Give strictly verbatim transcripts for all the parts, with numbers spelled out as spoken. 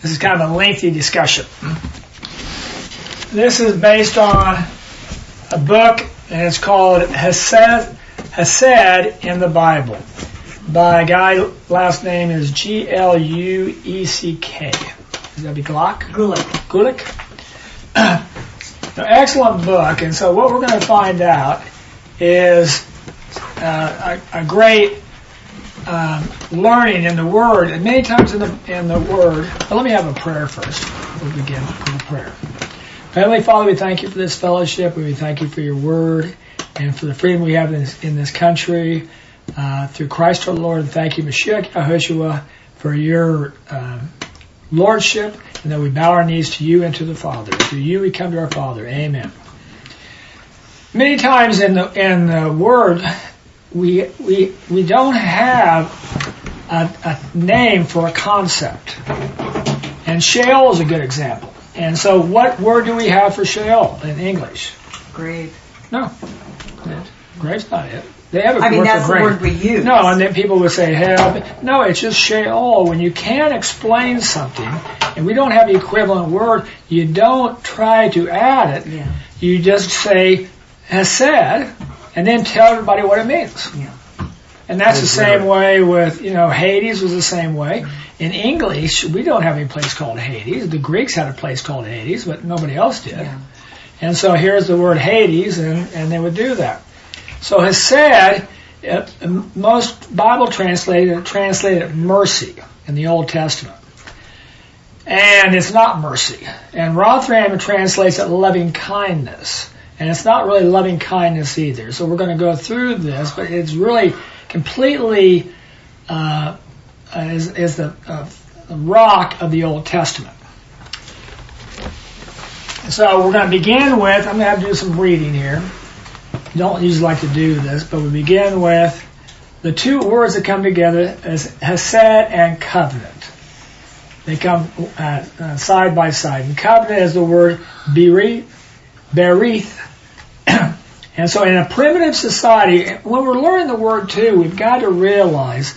This is kind of a lengthy discussion. This is based on a book, and it's called Hesed, Hesed in the Bible, by a guy, last name is G L U E C K. Is that be Glock? Gulick. Gulick? An excellent book, and so what we're going to find out is uh, a, a great um, learning in the Word, and many times in the in the Word. Well, let me have a prayer first. We'll begin with a prayer. Heavenly Father, we thank you for this fellowship. We thank you for your Word and for the freedom we have in this, in this country uh, through Christ our Lord. And thank you, Mashiach Yahushua, for your um, Lordship, and that we bow our knees to you and to the Father. Through you we come to our Father. Amen. Many times in the in the Word, we we we don't have a, a name for a concept, and Sheol is a good example. And so, what word do we have for Sheol in English? Grave. No, grave's not it. They have a I mean, word that's for the grave. word we use. No, and then people would say hell. No, it's just Sheol. When you can't explain something, and we don't have the equivalent word, you don't try to add it. Yeah. You just say Hesed, and then tell everybody what it means. Yeah. And that's the same way with, you know, Hades was the same way. In English, we don't have any place called Hades. The Greeks had a place called Hades, but nobody else did. Yeah. And so here's the word Hades, and, and they would do that. So Hesed, uh, most Bible translators translate it mercy in the Old Testament. And it's not mercy. And Rothram translates it loving kindness. And it's not really loving kindness either. So we're going to go through this, but it's really completely uh, is, is the uh, rock of the Old Testament. So we're going to begin with, I'm going to have to do some reading here. I don't usually like to do this, but we begin with the two words that come together as Hesed and covenant. They come uh, uh, side by side. And covenant is the word berith, berith. And so in a primitive society, when we're learning the word too, we've got to realize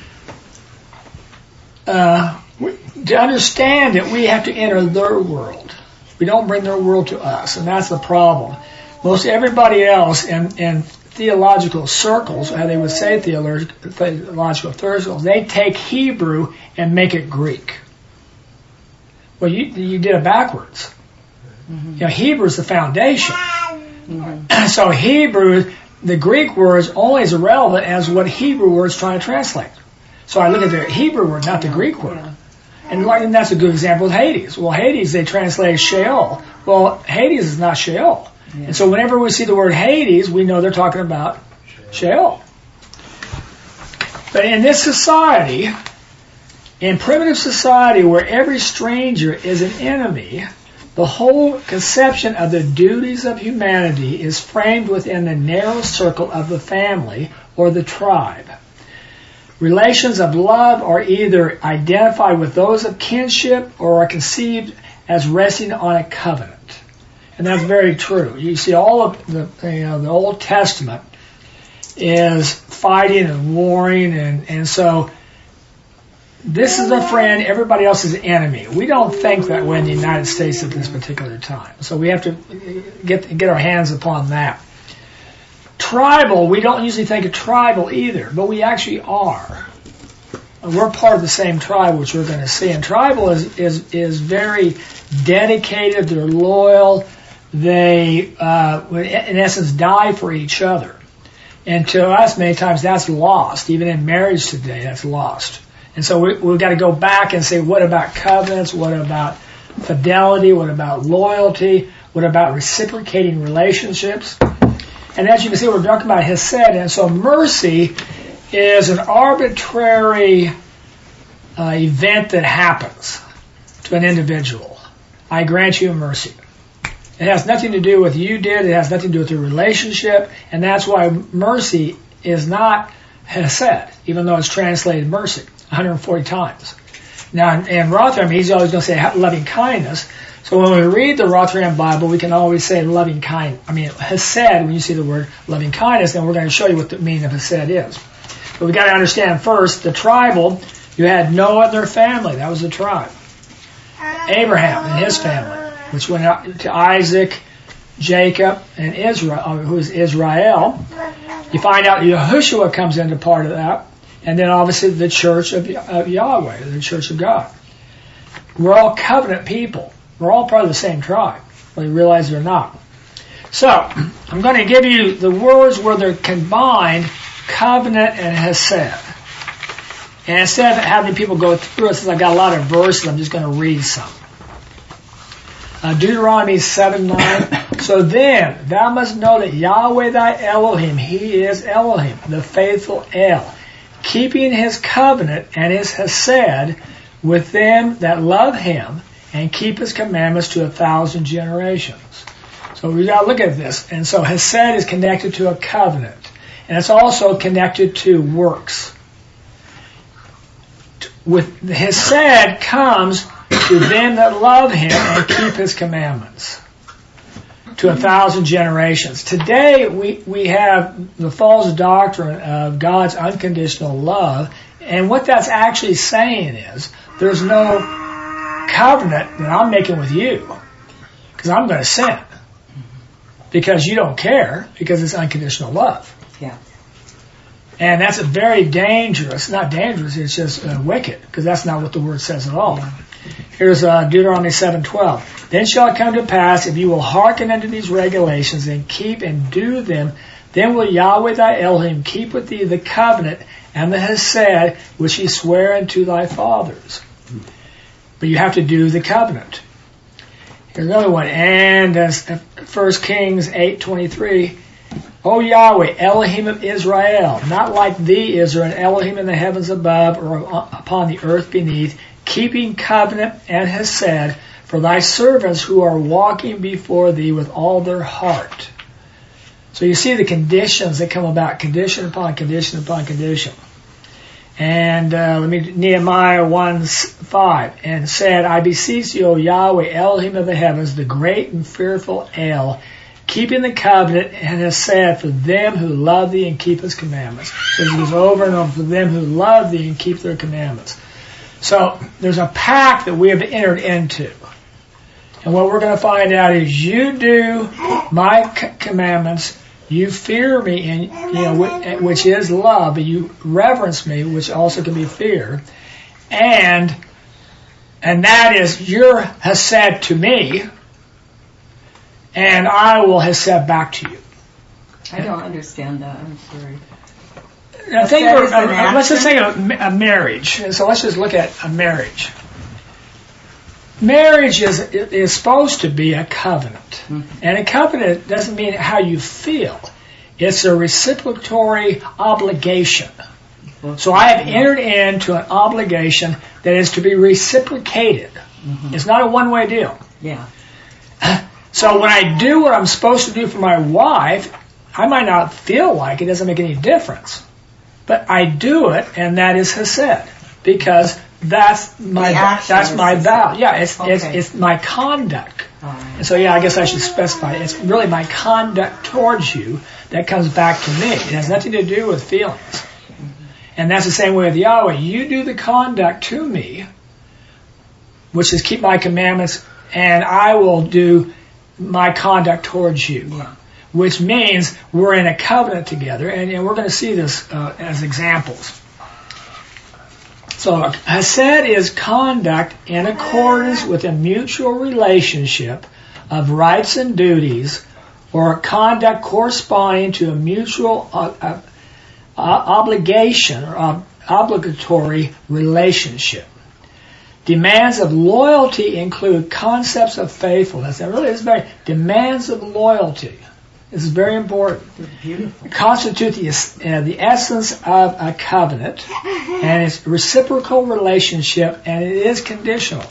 uh, we, to understand that we have to enter their world. We don't bring their world to us, and that's the problem. Most everybody else in, in theological circles, how they would say theolog- theological circles, they take Hebrew and make it Greek. Well, you, you did it backwards. Mm-hmm. You know, Hebrew is the foundation. Mm-hmm. So Hebrew, the Greek word is only as relevant as what Hebrew word is trying to translate. So I look at the Hebrew word, not the Greek word. Yeah. And, like, and that's a good example with Hades. Well, Hades, they translate Sheol. Well, Hades is not Sheol. Yeah. And so whenever we see the word Hades, we know they're talking about Sheol. But in this society, in primitive society where every stranger is an enemy, the whole conception of the duties of humanity is framed within the narrow circle of the family or the tribe. Relations of love are either identified with those of kinship or are conceived as resting on a covenant. And that's very true. You see, all of the, you know, the Old Testament is fighting and warring, and, and so this is a friend, everybody else is an enemy. We don't think that way in the United States at this particular time. So we have to get get our hands upon that. Tribal, we don't usually think of tribal either, but we actually are. We're part of the same tribe, which we're going to see. And tribal is is, is very dedicated. They're loyal. They, uh, in essence, die for each other. And to us, many times, that's lost. Even in marriage today, that's lost. And so we, we've got to go back and say, what about covenants? What about fidelity? What about loyalty? What about reciprocating relationships? And as you can see, we're talking about Hesed. And so mercy is an arbitrary uh, event that happens to an individual. I grant you mercy. It has nothing to do with you did. It has nothing to do with your relationship. And that's why mercy is not Hesed, even though it's translated mercy one hundred forty times. Now, in Rothram, he's always going to say loving kindness. So when we read the Rothram Bible, we can always say loving kind. I mean, Hesed, when you see the word loving kindness, then we're going to show you what the meaning of Hesed is. But we've got to understand first, the tribal, you had Noah and their family. That was the tribe. Abraham and his family, which went out to Isaac, Jacob, and Israel, who is Israel. You find out Yahushua comes into part of that, and then obviously the church of, of Yahweh, the church of God. We're all covenant people. We're all part of the same tribe, whether you realize it or not. So, I'm going to give you the words where they're combined, covenant and hesed. And instead of having people go through it, since I've got a lot of verses, I'm just going to read some. Uh, Deuteronomy seven nine. So then, thou must know that Yahweh thy Elohim, He is Elohim, the faithful El, keeping His covenant and His hesed with them that love Him and keep His commandments to a thousand generations. So we got to look at this. And so hesed is connected to a covenant. And it's also connected to works. With hesed comes to them that love Him and keep His commandments to a thousand generations. Today we, we have the false doctrine of God's unconditional love, and what that's actually saying is there's no covenant that I'm making with you because I'm going to sin because you don't care because it's unconditional love. Yeah. And that's a very dangerous, not dangerous, it's just uh, wicked, because that's not what the word says at all. Here's uh, Deuteronomy seven twelve. Then shall it come to pass, if you will hearken unto these regulations and keep and do them, then will Yahweh thy Elohim keep with thee the covenant and the hesed which He sware unto thy fathers. But you have to do the covenant. Here's another one. And uh, First Kings eight twenty-three. O Yahweh, Elohim of Israel, not like thee is there an Elohim in the heavens above or upon the earth beneath, keeping covenant and hesed for thy servants who are walking before thee with all their heart. So you see the conditions that come about, condition upon condition upon condition. And uh, let me, Nehemiah one five, and said, I beseech thee, O Yahweh, Elohim of the heavens, the great and fearful El, keeping the covenant and hesed for them who love thee and keep His commandments. So it goes over and over, for them who love thee and keep their commandments. So there's a pact that we have entered into. And what we're going to find out is you do my commandments, you fear me, and you know, which is love, but you reverence me, which also can be fear. And and that is your hesed to me, and I will hesed back to you. I don't understand that. I'm sorry. I think we're, uh, let's just say a, a marriage. So let's just look at a marriage. Marriage is is supposed to be a covenant, mm-hmm. and a covenant doesn't mean how you feel. It's a reciprocatory obligation. Mm-hmm. So I have entered into an obligation that is to be reciprocated. Mm-hmm. It's not a one-way deal. Yeah. So when I do what I'm supposed to do for my wife, I might not feel like it doesn't make any difference. But I do it, and that is hesed, because that's my that's my vow. Yeah, it's, okay. it's it's my conduct. Right. And so, yeah, I guess I should specify. It's really my conduct towards you that comes back to me. It has nothing to do with feelings. Mm-hmm. And that's the same way with Yahweh. You do the conduct to me, which is keep my commandments, and I will do my conduct towards you. Yeah. Which means we're in a covenant together, and, and we're going to see this uh, as examples. So, hesed is conduct in accordance with a mutual relationship of rights and duties, or conduct corresponding to a mutual uh, uh, uh, obligation or ob- obligatory relationship. Demands of loyalty include concepts of faithfulness. And really, it's very demands of loyalty. This is very important. Beautiful. Constitute the, uh, the essence of a covenant, and it's a reciprocal relationship, and it is conditional.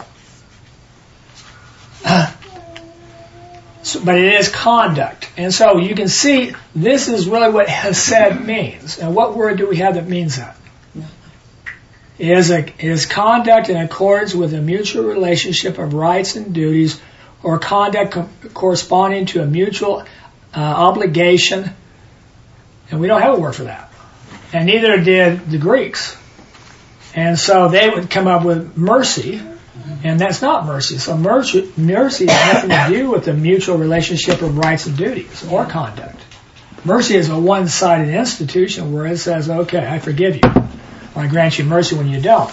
Uh, so, but it is conduct. And so you can see this is really what hesed means. And what word do we have that means that? It is, a, it is conduct in accordance with a mutual relationship of rights and duties, or conduct co- corresponding to a mutual uh, obligation. And we don't have a word for that. And neither did the Greeks. And so they would come up with mercy, And that's not mercy. So mercy, mercy has nothing to do with the mutual relationship of rights and duties or conduct. Mercy is a one-sided institution where it says, okay, I forgive you, or I grant you mercy when you don't.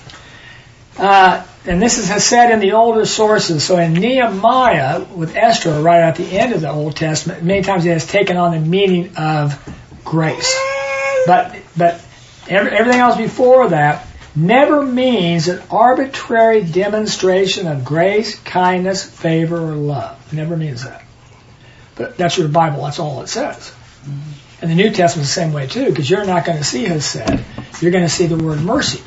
Uh, and this is said in the older sources. So in Nehemiah, with Esther, right at the end of the Old Testament, many times it has taken on the meaning of grace. But but every, everything else before that never means an arbitrary demonstration of grace, kindness, favor, or love. It never means that. But that's your Bible. That's all it says. Mm-hmm. And the New Testament's the same way too, because you're not going to see Hesed. You're going to see the word mercy.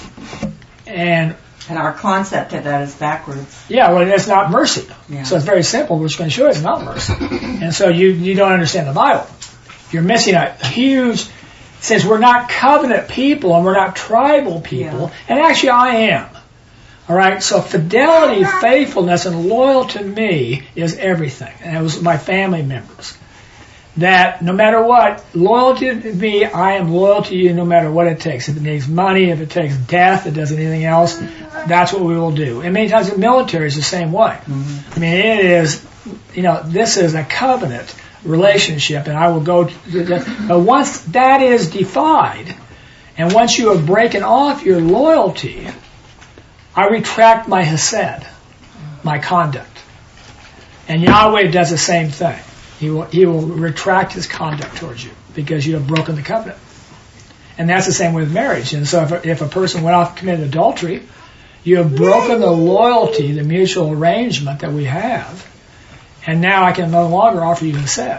And and our concept of that is backwards. Yeah, well, it's not mercy. Yeah. So it's very simple. We're just going to show you it's not mercy. And so you, you don't understand the Bible. You're missing a huge, since we're not covenant people and we're not tribal people, yeah. And actually I am. All right, so fidelity, faithfulness, and loyal to me is everything. And it was my family members. That no matter what, loyalty to me, I am loyal to you no matter what it takes. If it takes money, if it takes death, if it does anything else, that's what we will do. And many times the military is the same way. Mm-hmm. I mean, it is, you know, this is a covenant relationship, and I will go to the, but once that is defied, and once you have broken off your loyalty, I retract my hesed, my conduct. And Yahweh does the same thing. He will, he will retract his conduct towards you because you have broken the covenant. And that's the same with marriage. And so if a, if a person went off and committed adultery, you have broken the loyalty, the mutual arrangement that we have. And now I can no longer offer you hesed.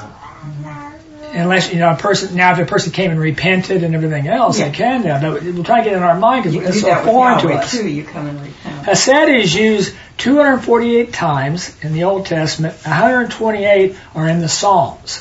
Unless, you know, a person, now if a person came and repented and everything else, yeah. They can now. But we'll try to get it in our mind because it's so foreign to us. Too, you come and repent. Hesed is used two hundred forty-eight times in the Old Testament. one hundred twenty-eight are in the Psalms.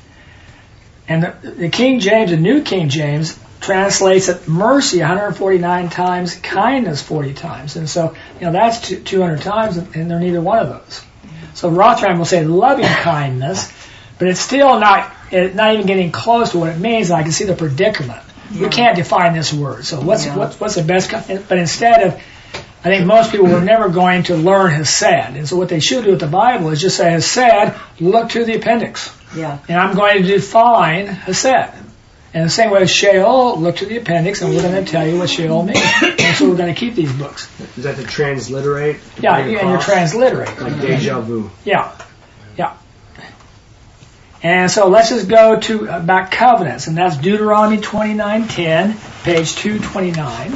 And the, the King James, the New King James, translates it mercy one hundred forty-nine times, kindness forty times. And so, you know, that's two hundred times, and they're neither one of those. So Rothschild will say loving kindness, but it's still not it's not even getting close to what it means, and I can see the predicament. Yeah. We can't define this word. So what's yeah. what's, what's the best? But instead of, I think most people were never going to learn Hesed. And so what they should do with the Bible is just say Hesed, look to the appendix. Yeah. And I'm going to define Hesed. And the same way as Sheol, look to the appendix, and we're going to tell you what Sheol means. And so we're going to keep these books. Is that to transliterate? Yeah, and you're transliterate. Like deja vu. Yeah, yeah. And so let's just go to about covenants, and that's Deuteronomy twenty-nine ten, page two twenty-nine.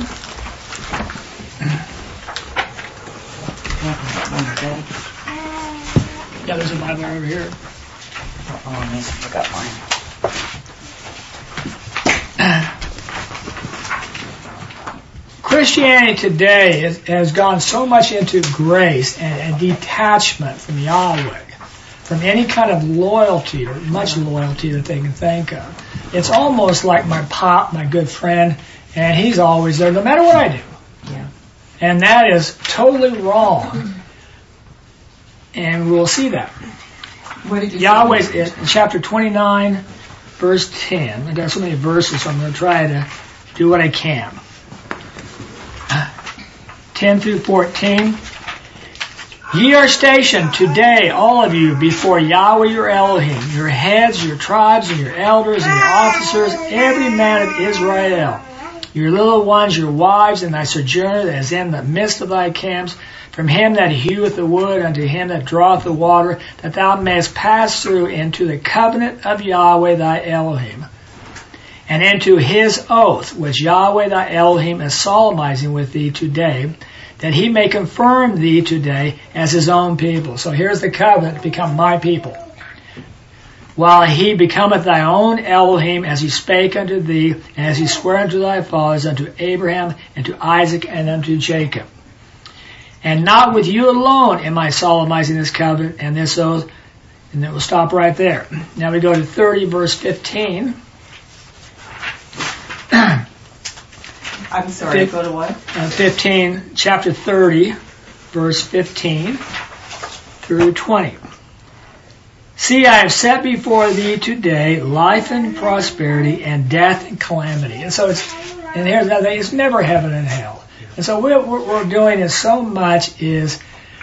Yeah, there's a Bible over here. Oh, I forgot mine. Christianity today has, has gone so much into grace and, and detachment from Yahweh, from any kind of loyalty or much loyalty that they can think of. It's almost like my pop, my good friend, and he's always there no matter what I do. Yeah. And that is totally wrong. And we'll see that. What did you Yahweh, in chapter twenty-nine, verse ten. I've got so many verses, so I'm going to try to do what I can. ten through fourteen. Ye are stationed today, all of you, before Yahweh your Elohim, your heads, your tribes, and your elders, and your officers, every man of Israel, your little ones, your wives, and thy sojourner that is in the midst of thy camps, from him that heweth the wood unto him that draweth the water, that thou mayest pass through into the covenant of Yahweh thy Elohim, and into his oath, which Yahweh thy Elohim is solemnizing with thee today, that he may confirm thee today as his own people. So here's the covenant to become my people. While he becometh thy own Elohim, as he spake unto thee, and as he sware unto thy fathers, unto Abraham, and to Isaac, and unto Jacob. And not with you alone am I solemnizing this covenant and this oath. And then we'll stop right there. Now we go to thirty, verse fifteen. I'm sorry, Fif- go to what? Uh, fifteen, chapter thirty, verse fifteen through twenty. See, I have set before thee today life and prosperity and death and calamity. And so it's, and here's another thing, it's never heaven and hell. And so what we're doing is so much is,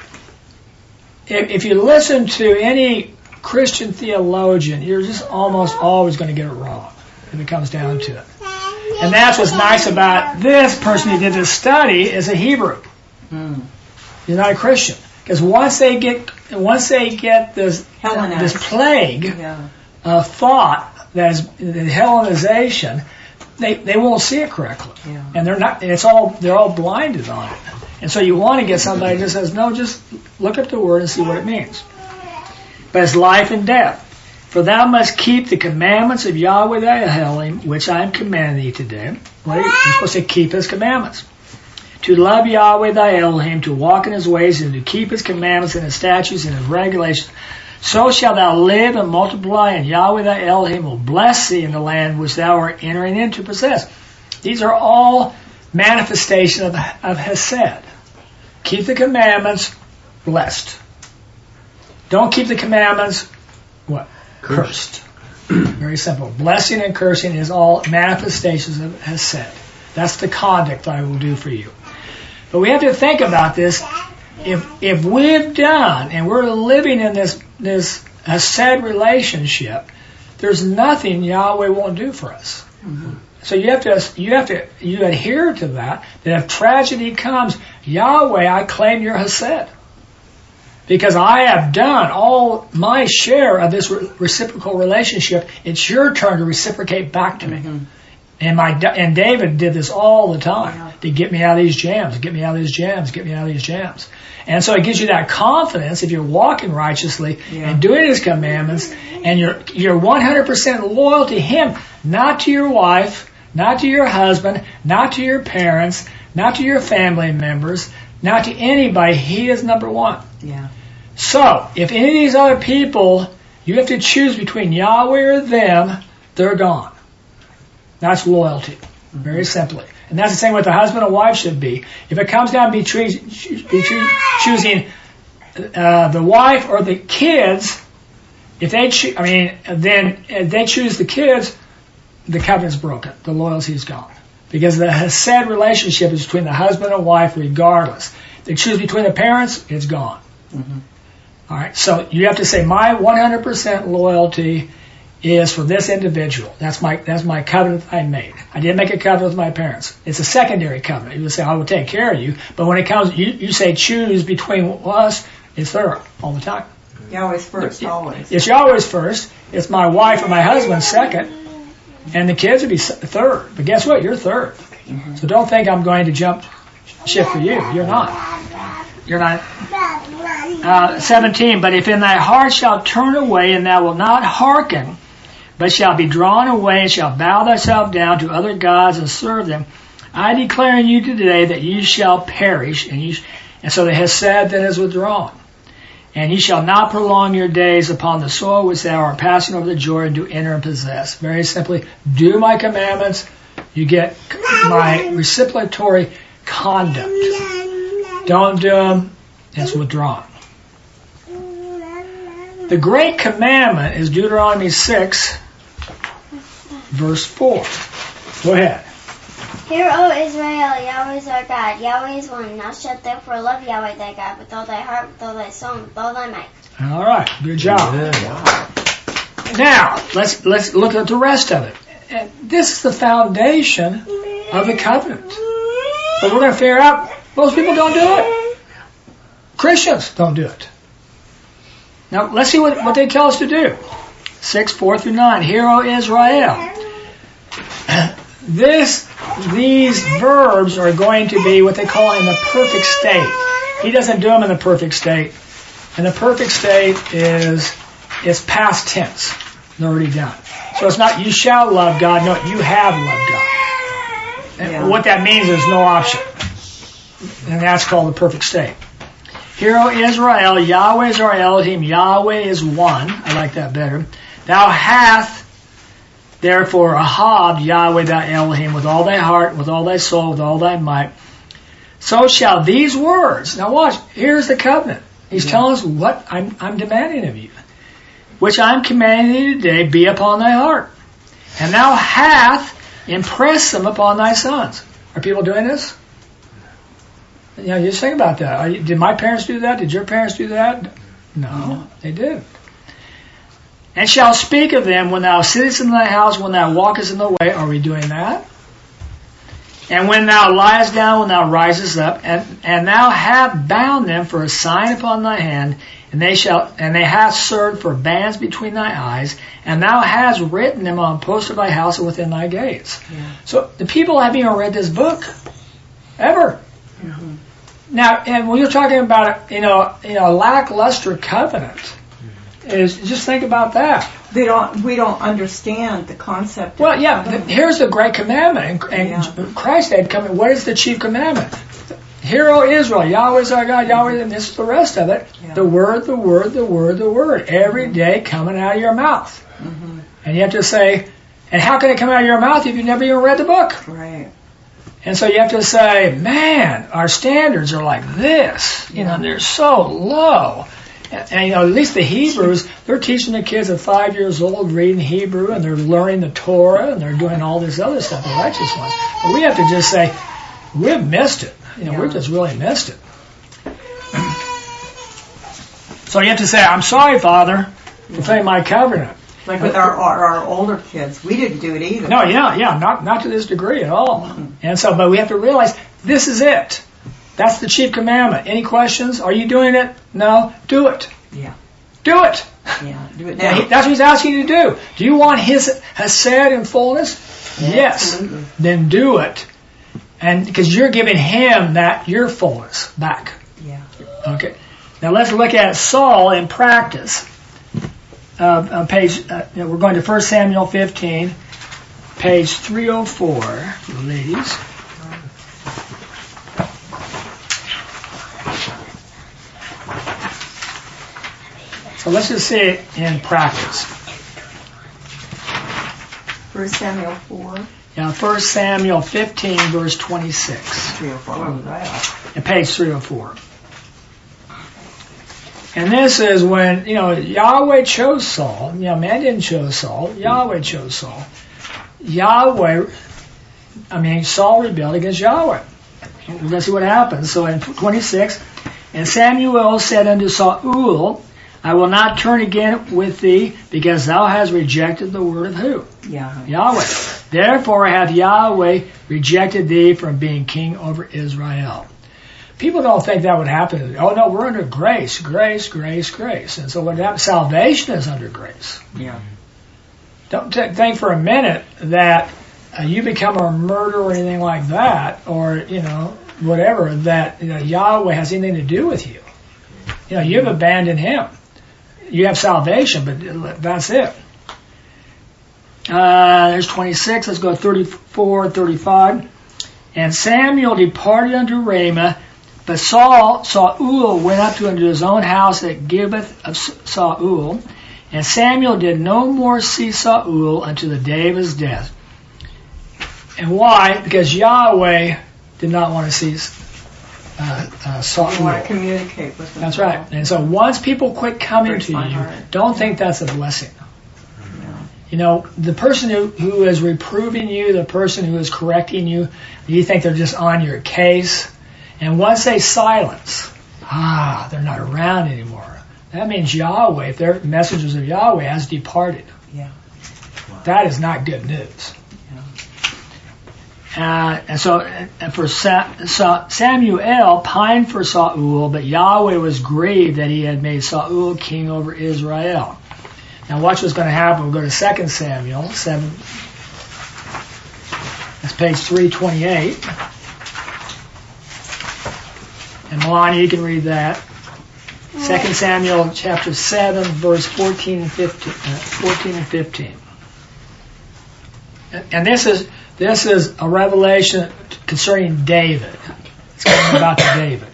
if, if you listen to any Christian theologian, you're just almost always going to get it wrong if it comes down to it. And that's what's nice about this person who did this study is a Hebrew. Mm. He's not a Christian. Because once they get once they get this Hellenized. this plague Yeah. of thought, that is the Hellenization, they they won't see it correctly, Yeah. and they're not. It's all they're all blinded on it. And so you want to get somebody that says, no, just look up the word and see what it means. But it's life and death. For thou must keep the commandments of Yahweh thy Elohim, which I am commanding thee today. What are you? You're supposed to keep his commandments. To love Yahweh thy Elohim, to walk in his ways, and to keep his commandments and his statutes and his regulations. So shalt thou live and multiply, and Yahweh thy Elohim will bless thee in the land which thou art entering in to possess. These are all manifestations of, of Hesed. Keep the commandments, blessed. Don't keep the commandments, what? Cursed. Very simple. Blessing and cursing is all manifestations of Hesed. That's the conduct I will do for you. But we have to think about this. If if we've done and we're living in this this Hesed relationship, there's nothing Yahweh won't do for us. Mm-hmm. So you have to you have to you adhere to that. That if tragedy comes, Yahweh, I claim your Hesed, because I have done all my share of this re- reciprocal relationship. It's your turn to reciprocate back to me. Mm-hmm. And my and David did this all the time yeah. to get me out of these jams, get me out of these jams, get me out of these jams. And so it gives you that confidence if you're walking righteously yeah. and doing His commandments, and you're you're one hundred percent loyal to Him, not to your wife, not to your husband, not to your parents, not to your family members, not to anybody. He is number one. Yeah. So if any of these other people, you have to choose between Yahweh or them, they're gone. That's loyalty, very simply. And that's the same with the husband and wife should be. If it comes down to be, tre- be tre- choosing uh, the wife or the kids, if they, cho- I mean, then if they choose the kids, the covenant's broken. The loyalty's gone. Because the Hesed relationship is between the husband and wife regardless. If they choose between the parents, it's gone. Mm-hmm. All right, so you have to say, my one hundred percent loyalty is for this individual. That's my that's my covenant I made. I didn't make a covenant with my parents. It's a secondary covenant. You would say, I will take care of you. But when it comes, you, you say choose between us, it's there all the time. Yahweh's first, always. It's Yahweh's first. It's my wife or my husband second. And the kids would be third. But guess what? You're third. Mm-hmm. So don't think I'm going to jump ship for you. You're not. You're not. Uh, seventeen, but if in thy heart shalt turn away, and thou wilt not hearken, but shalt be drawn away, and shalt bow thyself down to other gods and serve them, I declare in you today that you shall perish. And, you sh- and so the Hesed then is withdrawn. And ye shall not prolong your days upon the soil which thou art passing over the Jordan to enter and possess. Very simply, do my commandments, you get my reciprocatory conduct. Don't do them, it's withdrawn. The great commandment is Deuteronomy six, verse four. Go ahead. Hear, O Israel, Yahweh is our God, Yahweh is one. Thou shalt therefore love Yahweh thy God with all thy heart, with all thy soul, and with all thy might. All right, good job. Yeah. Now let's let's look at the rest of it. And this is the foundation of the covenant. But we're going to figure out most people don't do it. Christians don't do it. Now let's see what, what they tell us to do. Six, four through nine. Hear, O Israel. This, these verbs are going to be what they call in the perfect state. He doesn't do them in the perfect state. And the perfect state is, it's past tense. They're already done. So it's not you shall love God. No, you have loved God. And yeah. What that means is no option. And that's called the perfect state. Hear, O Israel, Yahweh is our Elohim, Yahweh is one. I like that better. Thou hast therefore ahab Yahweh thy Elohim with all thy heart, with all thy soul, with all thy might. So shall these words, now watch, here's the covenant. He's yeah. telling us what I'm, I'm demanding of you. Which I'm commanding thee today, be upon thy heart. And thou hath impressed them upon thy sons. Are people doing this? You know, just think about that. Are you, did my parents do that? Did your parents do that? No, they didn't. And shall speak of them when thou sittest in thy house, when thou walkest in the way. Are we doing that? And when thou liest down, when thou risest up, and, and thou hast bound them for a sign upon thy hand, and they shall, and they have served for bands between thy eyes, and thou hast written them on posts of thy house and within thy gates. Yeah. So the people haven't even read this book ever. Mm-hmm. Now, and when you're talking about, you know, you know, a lackluster covenant, is just think about that. They don't. We don't understand the concept. Well, yeah. The, here's the great commandment, and, and yeah. Christ had come. What is the chief commandment? Hear, O Israel, Yahweh is our God, Yahweh, and this is the rest of it. Yeah. The word, the word, the word, the word, every mm-hmm. day coming out of your mouth. Mm-hmm. And you have to say, and how can it come out of your mouth if you've never even read the book? Right. And so you have to say, man, our standards are like this. You know, they're so low. And, and, you know, at least the Hebrews, they're teaching the kids at five years old reading Hebrew, and they're learning the Torah, and they're doing all this other stuff, the righteous ones. But we have to just say, we've missed it. You know, yeah. we've just really missed it. So you have to say, I'm sorry, Father, for failing my covenant. Like with our, our our older kids, we didn't do it either. No, yeah, yeah, not not to this degree at all. Mm-hmm. And so, but we have to realize this is it. That's the chief commandment. Any questions? Are you doing it? No, do it. Yeah, do it. Yeah, do it now. He, that's what he's asking you to do. Do you want his hesed in fullness? Yeah, yes. Absolutely. Then do it, and because you're giving him that your fullness back. Yeah. Okay. Now let's look at Saul in practice. Uh, on page, uh, you know, we're going to First Samuel fifteen, page three oh four, ladies. So let's just see it in practice. First Samuel four. Yeah, First Samuel fifteen, verse twenty-six. three oh four. Oh, right. And page three oh four. And this is when, you know, Yahweh chose Saul. You know, man didn't choose Saul. Yahweh chose Saul. Yahweh, I mean, Saul rebelled against Yahweh. Let's see what happens. So in twenty-six, and Samuel said unto Saul, I will not turn again with thee, because thou hast rejected the word of who? Yahweh. Yahweh. Therefore hath Yahweh rejected thee from being king over Israel. People don't think that would happen. Oh no, we're under grace, grace, grace, grace. And so what happens? Salvation is under grace. Yeah. Don't t- think for a minute that uh, you become a murderer or anything like that, or you know whatever that you know, Yahweh has anything to do with you. You know, you've abandoned Him. You have salvation, but that's it. Uh, there's twenty-six. Let's go thirty-four, thirty-five. And Samuel departed unto Ramah. But Saul, Saul went up to unto his own house at Gibeath of Saul, and Samuel did no more see Saul unto the day of his death. And why? Because Yahweh did not want to see uh, uh, Saul. You want to communicate with him. That's right. And so once people quit coming to you, heart. Don't think that's a blessing. No. You know, the person who, who is reproving you, the person who is correcting you, you think they're just on your case. And once they silence, ah, they're not around anymore. That means Yahweh, if they're messengers of Yahweh, has departed. Yeah. Wow. That is not good news. Yeah. Uh, and so, and for Sa- Sa- Samuel pined for Saul, but Yahweh was grieved that he had made Saul king over Israel. Now watch what's going to happen. We'll go to Second Samuel seven. That's page three twenty-eight. And Melania, you can read that. Second Samuel chapter seven, verse fourteen and fifteen. Uh, fourteen and fifteen. And, and this is this is a revelation concerning David. It's coming about to David.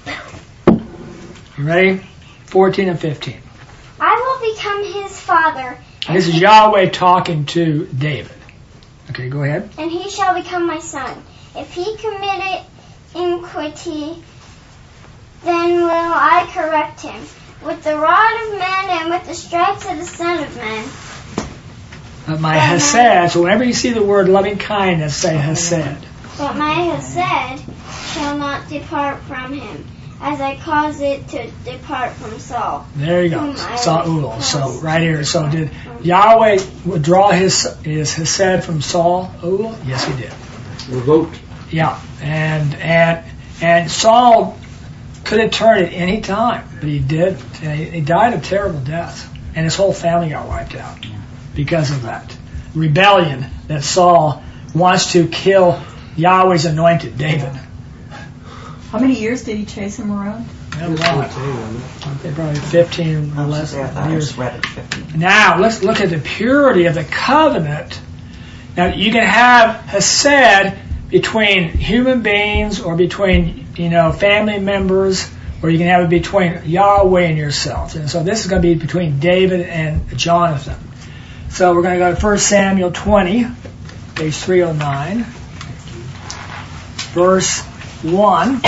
You ready? Fourteen and fifteen. I will become his father. And this is Yahweh talking to David. Okay, go ahead. And he shall become my son. If he committed iniquity, then will I correct him with the rod of men and with the stripes of the Son of Man. But my hesed, so whenever you see the word loving kindness, say hesed. But my hesed shall not depart from him, as I caused it to depart from Saul. There you go. whom I Saul. So caused right here. to So depart did from Yahweh withdraw his his hesed from Saul? Yes, he did. Revoked. Yeah, and and and Saul could have turned at any time, but he did. And he, he died a terrible death, and his whole family got wiped out because of that rebellion that Saul wants to kill Yahweh's anointed, David. How many years did he chase him around? A lot. I think probably fifteen or less years. Now let's look at the purity of the covenant. Now you can have hesed between human beings or between, you know, family members, or you can have it between Yahweh and yourself. And so this is going to be between David and Jonathan. So we're going to go to First Samuel twenty, page three oh nine, verse one.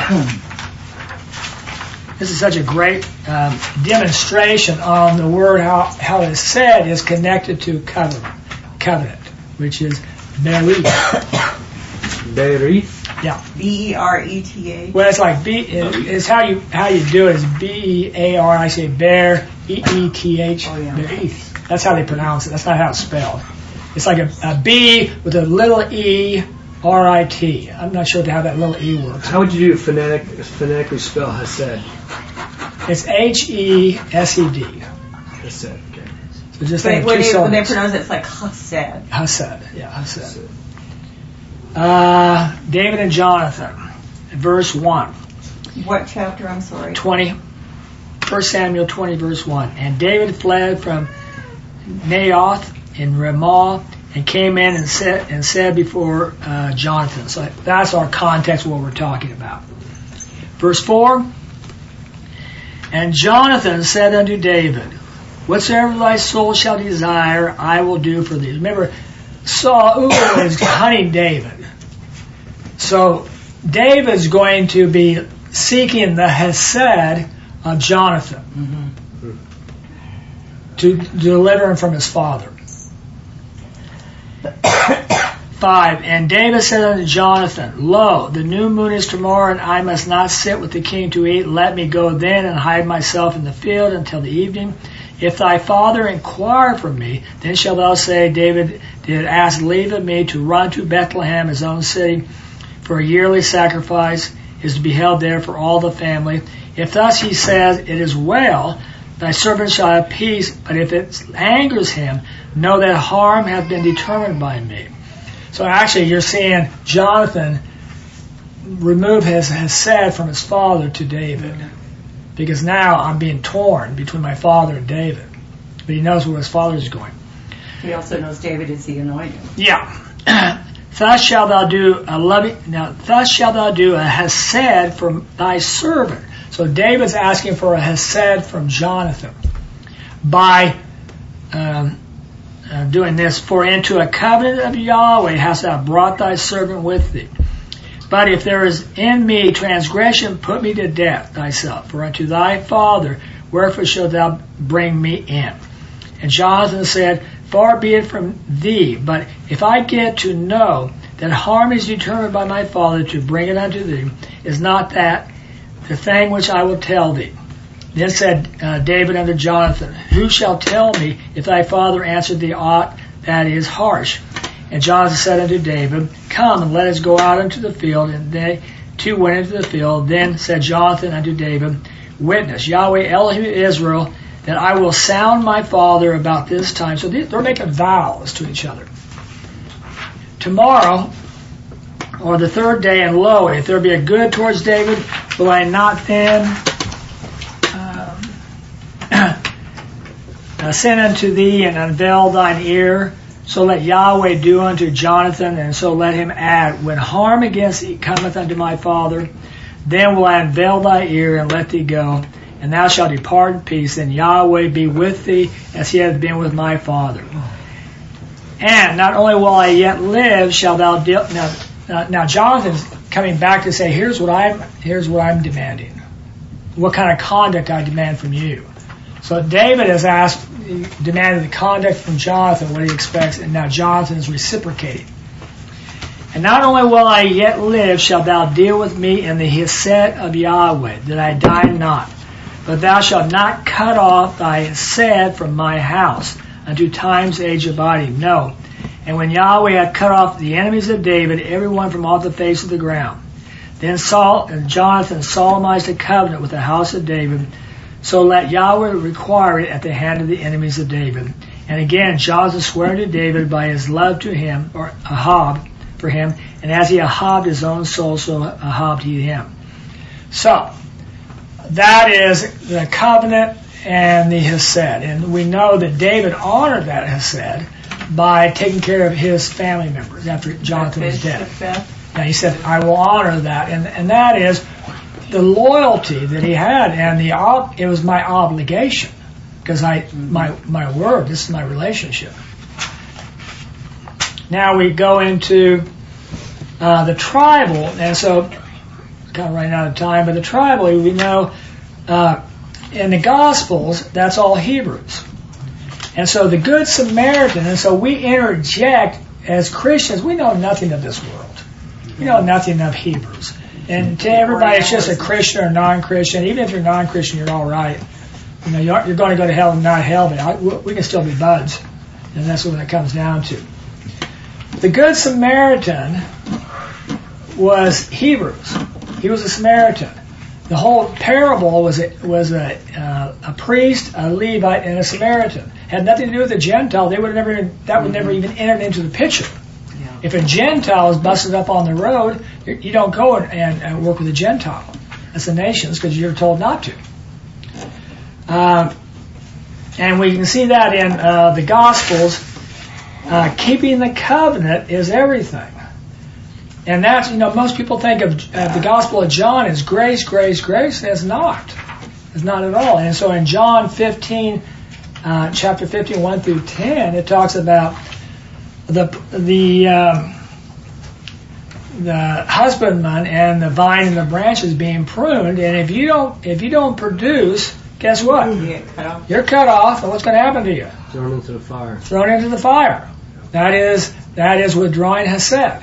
This is such a great um, demonstration on the word, how, how it is said is connected to covenant, covenant, which is berith. Berith. Yeah. B E R E T H. Well, it's like B. It, it's how you how you do it is B E A R. I say bear E E T H. Oh, yeah. Berith. That's how they pronounce it. That's not how it's spelled. It's like a, a B with a little E R I T. I'm not sure how that little E works. How would you do phonetic, phonetically spell Hesed? It's H E S E D. Hesed. Okay. So just But think when, two they, when they syllables. pronounce it, it's like Chesed. Hesed. Yeah, Hesed. Uh, David and Jonathan, verse one. What chapter? I'm sorry. twenty. First Samuel twenty, verse one. And David fled from Naioth in Ramah and came in and said and said before uh, Jonathan. So that's our context, what we're talking about. Verse four. And Jonathan said unto David, whatsoever thy soul shall desire, I will do for thee. Remember, Saul is hunting David. So David's going to be seeking the hesed of Jonathan Mm-hmm. to deliver him from his father. Five. And David said unto Jonathan, lo, the new moon is tomorrow, and I must not sit with the king to eat. Let me go then and hide myself in the field until the evening. If thy father inquire for me, then shalt thou say, David did ask leave of me to run to Bethlehem, his own city, for a yearly sacrifice is to be held there for all the family. If thus he says, it is well, thy servant shall have peace, but if it angers him, know that harm hath been determined by me. So actually you're seeing Jonathan remove his hesed from his father to David. Because now I'm being torn between my father and David. But he knows where his father is going. He also knows David is the anointed. Yeah. Thus shalt thou do a loving, now thus shalt thou do a hesed from thy servant. So David's asking for a hesed from Jonathan by um, uh, doing this. For into a covenant of Yahweh hast thou brought thy servant with thee. But if there is in me transgression, put me to death thyself. For unto thy father, wherefore shalt thou bring me in? And Jonathan said, far be it from thee, but if I get to know that harm is determined by my father to bring it unto thee, is not that the thing which I will tell thee? Then said uh, David unto Jonathan, who shall tell me if thy father answered thee aught that is harsh? And Jonathan said unto David, come and let us go out into the field. And they two went into the field. Then said Jonathan unto David, witness Yahweh Elohim of Israel, that I will sound my father about this time. So they're making vows to each other. Tomorrow, or the third day, and lo, if there be a good towards David, will I not then um, uh, send unto thee and unveil thine ear? So let Yahweh do unto Jonathan, and so let him add, when harm against thee cometh unto my father, then will I unveil thy ear and let thee go, and thou shalt depart in peace, and Yahweh be with thee as he hath been with my father. And not only will I yet live, shall thou deal. Now, now, now Jonathan's coming back to say, here's what I'm, here's what I'm demanding. What kind of conduct I demand from you. So David has asked, demanded the conduct from Jonathan, what he expects, and now Jonathan is reciprocating. And not only will I yet live, shalt thou deal with me in the hesed of Yahweh, that I die not. But thou shalt not cut off thy hesed from my house unto time's age abiding. No. And when Yahweh had cut off the enemies of David, every one from off the face of the ground, then Saul and Jonathan solemnized a covenant with the house of David. So let Yahweh require it at the hand of the enemies of David. And again, Jonathan swore to David by his love to him, or Ahab, for him, and as he ahabbed his own soul, so ahabbed he him. So, that is the covenant and the hesed. And we know that David honored that hesed by taking care of his family members after Jonathan was dead. And he said, I will honor that. And, and that is the loyalty that he had, and the ob- it was my obligation, because I my my word, this is my relationship. Now we go into uh, the tribal, and so kind of running out of time, but the tribal, we know uh, in the Gospels, that's all Hebrews. And so the Good Samaritan, and so we interject as Christians, we know nothing of this world. We know nothing of Hebrews. And to everybody, it's just a Christian or non-Christian. Even if you're non-Christian, you're all right. You know, you're, you're going to go to hell and not hell, but I, we can still be buds. And that's what it comes down to. The Good Samaritan was Hebrews. He was a Samaritan. The whole parable was a, was a, uh, a priest, a Levite, and a Samaritan. Had nothing to do with a Gentile. They would have never, that would never even enter into the picture. Yeah. If a Gentile is busted up on the road, you don't go and, and, and work with a Gentile. That's the nations, because you're told not to. Uh, and we can see that in uh, the Gospels. Uh, keeping the covenant is everything. And that's, you know, most people think of uh, the Gospel of John as grace, grace, grace. It's not. It's not at all. And so in John fifteen, uh, chapter fifteen, one through ten, it talks about the the um, the husbandman and the vine and the branches being pruned. And if you don't if you don't produce, guess what? You get cut off. You're cut off, and what's going to happen to you? Thrown into the fire. Thrown into the fire. That is that is withdrawing hesed.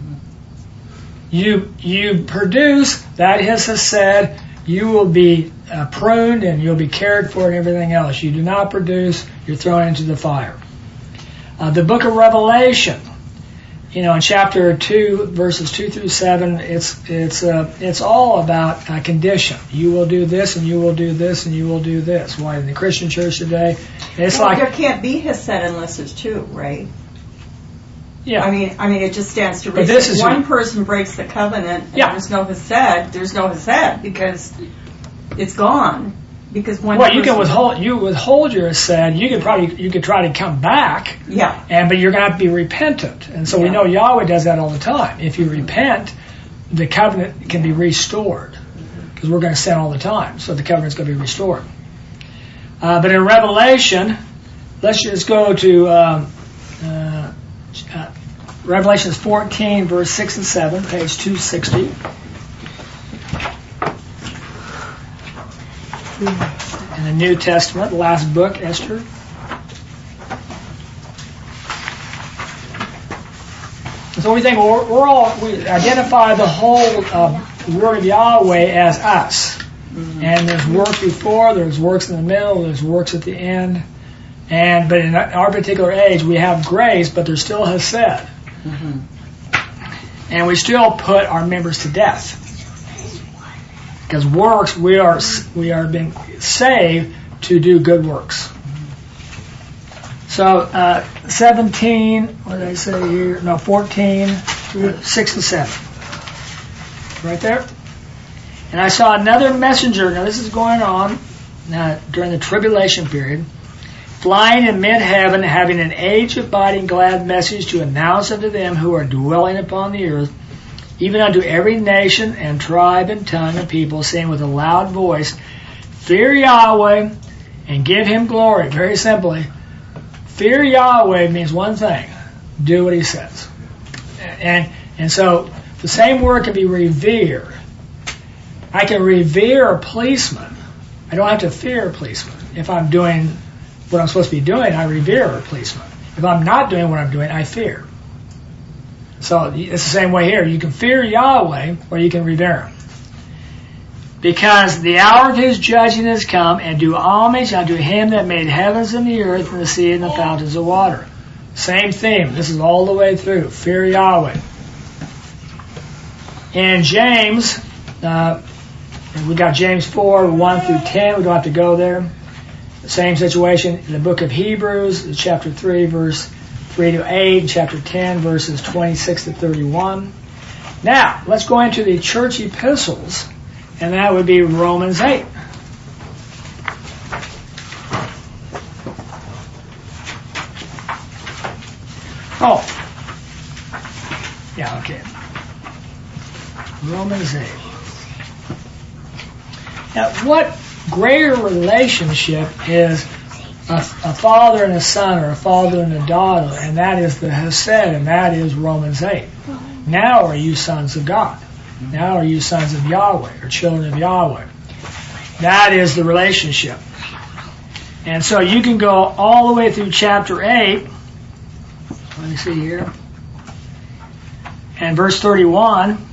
You you produce, that is hesed, you will be uh, pruned and you'll be cared for and everything else. You do not produce, you're thrown into the fire. Uh, the book of Revelation, you know, in chapter two, verses two through seven, it's it's uh, it's all about uh, condition. You will do this, and you will do this, and you will do this. Why in the Christian church today, it's well, like there can't be hesed unless there's two, right? Yeah. I mean, I mean, it just stands to But reason. this is If one a- person breaks the covenant, and Yeah. there's no hesed. There's no hesed because it's gone. Because one. well, you person, can withhold you withhold your hesed. You could probably you could try to come back. Yeah. And but you're going to have to be repentant, and so we Yeah. know Yahweh does that all the time. If you repent, the covenant can be restored, because we're going to sin all the time, so the covenant's going to be restored. Uh, but in Revelation, let's just go to um, uh, uh, Revelation fourteen, verse six and seven, page two sixty. In the New Testament, the last book, Esther. So we think we're, we're all, we identify the whole uh, word of Yahweh as us. Mm-hmm. And there's work before, there's works in the middle, there's works at the end. And but in our particular age, we have grace, but there's still hesed. Mm-hmm. And we still put our members to death. Because works, we are we are being saved to do good works. So uh, seventeen, what did I say here? No, fourteen, six and seven. Right there. And I saw another messenger. Now this is going on uh, during the tribulation period, flying in mid-heaven, having an age-abiding glad message to announce unto them who are dwelling upon the earth, even unto every nation and tribe and tongue and people, saying with a loud voice, fear Yahweh and give him glory. Very simply, fear Yahweh means one thing: do what he says. And and so the same word can be revere. I can revere a policeman. I don't have to fear a policeman. If I'm doing what I'm supposed to be doing, I revere a policeman. If I'm not doing what I'm doing, I fear. So it's the same way here. You can fear Yahweh or you can revere him. Because the hour of his judging has come, and do homage unto him that made heavens and the earth and the sea and the fountains of water. Same theme. This is all the way through. Fear Yahweh. In James, uh, we got James four, one through ten. We don't have to go there. The same situation in the book of Hebrews, chapter three, verse three to eight, chapter ten, verses twenty-six to thirty-one. Now, let's go into the church epistles, and that would be Romans eight. Oh. Yeah, okay. Romans eight. Now, what greater relationship is a, a father and a son, or a father and a daughter, and that is the Hesed, and that is Romans eight. Now are you sons of God. Now are you sons of Yahweh, or children of Yahweh. That is the relationship. And so you can go all the way through chapter eight. Let me see here. And verse thirty-one.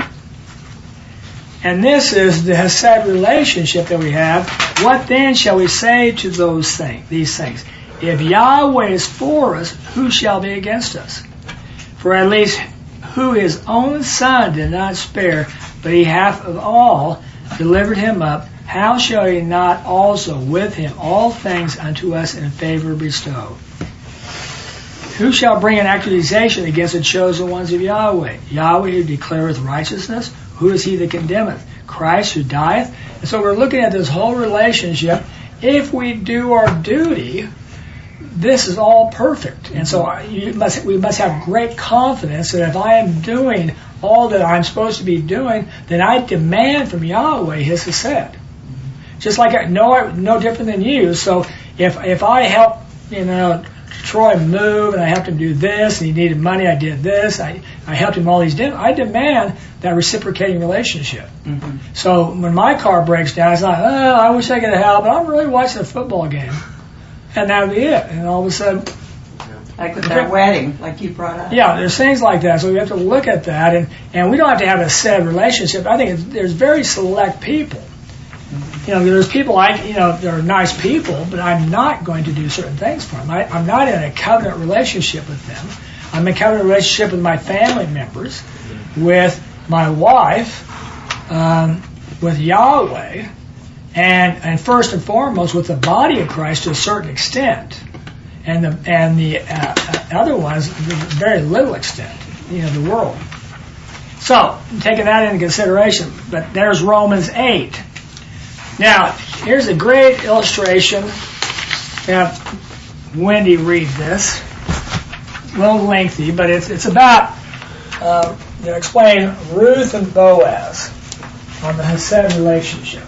And this is the Hesed relationship that we have. What then shall we say to those things, these things? If Yahweh is for us, who shall be against us? For at least who his own son did not spare, but he hath of all delivered him up, how shall he not also with him all things unto us in favor bestow? Who shall bring an accusation against the chosen ones of Yahweh? Yahweh who declareth righteousness? Who is he that condemneth? Christ who dieth? And so we're looking at this whole relationship. If we do our duty, this is all perfect. And so you must, we must have great confidence that if I am doing all that I'm supposed to be doing, then I demand from Yahweh his Hesed. Just like I, no, no different than you. So if if I help, you know, Troy move, and I helped him do this, and he needed money, I did this, I, I helped him all these different, I demand that reciprocating relationship. Mm-hmm. So when my car breaks down, it's like, oh, I wish I could help, but I'm really watching a football game. And that would be it. And all of a sudden... Like with that wedding, like you brought up. Yeah, there's things like that. So we have to look at that, and, and we don't have to have a set relationship. I think it's, there's very select people. You know, there's people like, you know, they're nice people, but I'm not going to do certain things for them. I, I'm not in a covenant relationship with them. I'm in a covenant relationship with my family members, with my wife, um, with Yahweh, and and first and foremost with the body of Christ to a certain extent, and the and the uh, other ones to very little extent. You know, the world. So taking that into consideration, but there's Romans eight. Now, here's a great illustration. Have Wendy read this. A little lengthy, but it's it's about uh, you know, explain Ruth and Boaz on the Hesed relationship.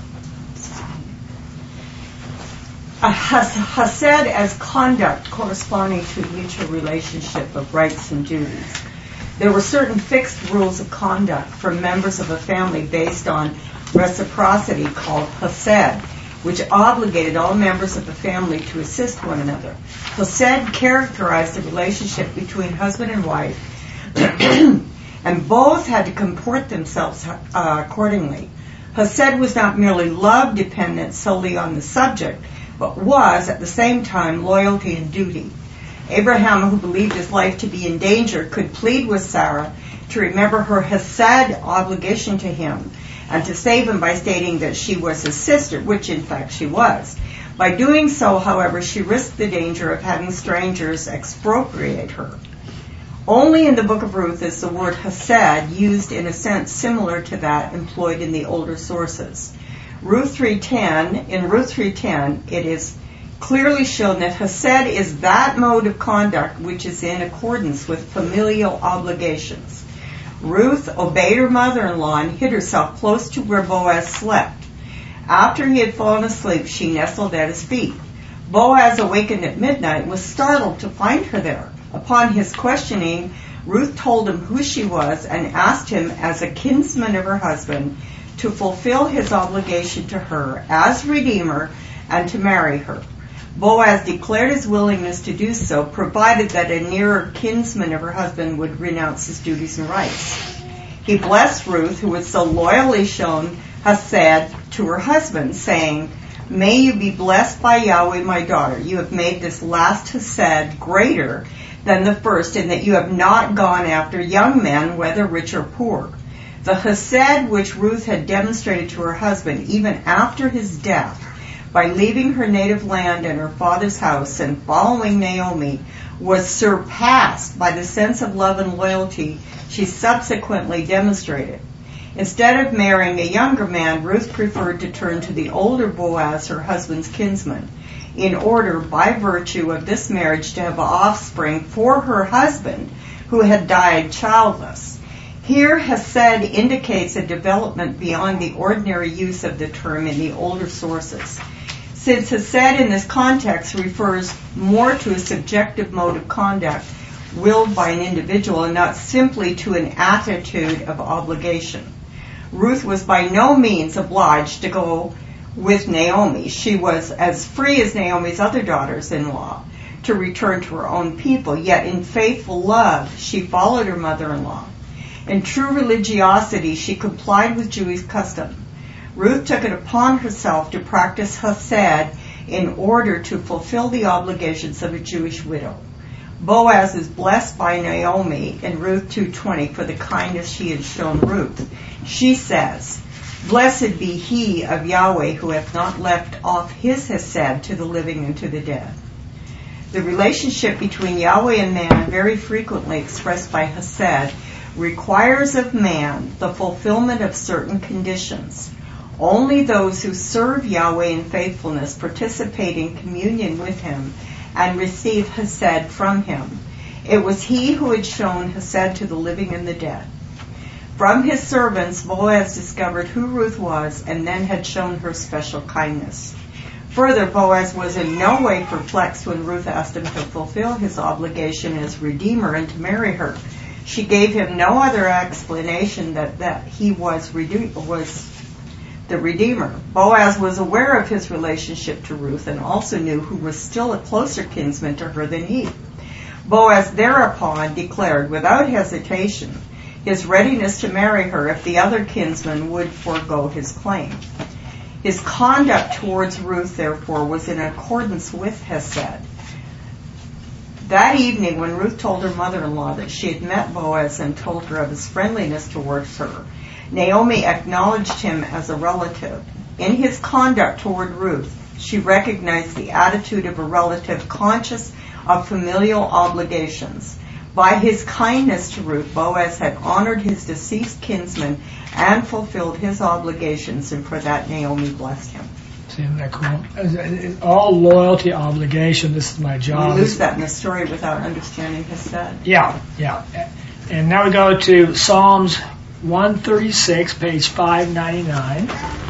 A Hesed as conduct corresponding to a mutual relationship of rights and duties. There were certain fixed rules of conduct for members of a family based on reciprocity called Hesed, which obligated all members of the family to assist one another. Hesed characterized the relationship between husband and wife, and both had to comport themselves uh, accordingly. Hesed was not merely love dependent solely on the subject, but was, at the same time, loyalty and duty. Abraham, who believed his life to be in danger, could plead with Sarah to remember her Hesed obligation to him, and to save him by stating that she was his sister, which in fact she was. By doing so, however, she risked the danger of having strangers expropriate her. Only in the book of Ruth is the word Hesed used in a sense similar to that employed in the older sources. Ruth three ten, in Ruth three ten, it is clearly shown that Hesed is that mode of conduct which is in accordance with familial obligations. Ruth obeyed her mother-in-law and hid herself close to where Boaz slept. After he had fallen asleep, she nestled at his feet. Boaz, awakened at midnight, was startled to find her there. Upon his questioning, Ruth told him who she was and asked him, as a kinsman of her husband, to fulfill his obligation to her as Redeemer and to marry her. Boaz declared his willingness to do so, provided that a nearer kinsman of her husband would renounce his duties and rights. He blessed Ruth, who had so loyally shown hesed to her husband, saying, "May you be blessed by Yahweh, my daughter. You have made this last hesed greater than the first, in that you have not gone after young men, whether rich or poor." The hesed which Ruth had demonstrated to her husband, even after his death, by leaving her native land and her father's house and following Naomi, was surpassed by the sense of love and loyalty she subsequently demonstrated. Instead of marrying a younger man, Ruth preferred to turn to the older Boaz, her husband's kinsman, in order, by virtue of this marriage, to have offspring for her husband, who had died childless. Here, hesed indicates a development beyond the ordinary use of the term in the older sources. Since hesed in this context refers more to a subjective mode of conduct willed by an individual and not simply to an attitude of obligation. Ruth was by no means obliged to go with Naomi. She was as free as Naomi's other daughters-in-law to return to her own people, yet in faithful love she followed her mother-in-law. In true religiosity she complied with Jewish custom. Ruth took it upon herself to practice hesed in order to fulfill the obligations of a Jewish widow. Boaz is blessed by Naomi in Ruth two twenty for the kindness she had shown Ruth. She says, "Blessed be he of Yahweh who hath not left off his hesed to the living and to the dead." The relationship between Yahweh and man, very frequently expressed by hesed, requires of man the fulfillment of certain conditions. Only those who serve Yahweh in faithfulness participate in communion with him and receive hesed from him. It was he who had shown hesed to the living and the dead. From his servants, Boaz discovered who Ruth was and then had shown her special kindness. Further, Boaz was in no way perplexed when Ruth asked him to fulfill his obligation as redeemer and to marry her. She gave him no other explanation that, that he was, redeem, was the redeemer. Boaz was aware of his relationship to Ruth and also knew who was still a closer kinsman to her than he. Boaz thereupon declared without hesitation his readiness to marry her if the other kinsman would forego his claim. His conduct towards Ruth, therefore, was in accordance with hesed. That evening, when Ruth told her mother-in-law that she had met Boaz and told her of his friendliness towards her, Naomi acknowledged him as a relative. In his conduct toward Ruth, she recognized the attitude of a relative conscious of familial obligations. By his kindness to Ruth, Boaz had honored his deceased kinsman and fulfilled his obligations, and for that Naomi blessed him. Isn't that cool? All loyalty, obligation, this is my job. We lose that in the story without understanding hesed. Yeah, yeah. And now we go to Psalms one thirty-six, page five ninety-nine.